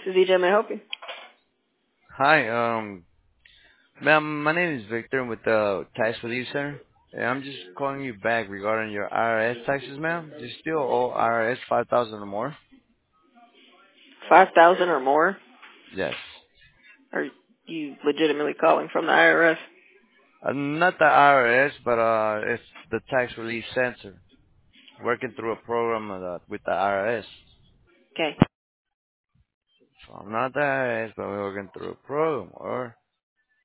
is EJ. May I help you? Hi, ma'am, my name is Victor with the Tax Relief Center. And I'm just calling you back regarding your IRS taxes, ma'am. Do you still owe IRS 5,000 or more? 5,000 or more? Yes. Are you legitimately calling from the IRS? Not the IRS, but it's the Tax Relief Center. Working through a program with the IRS. Okay. So I'm not the IRS, but we're working through a program. Or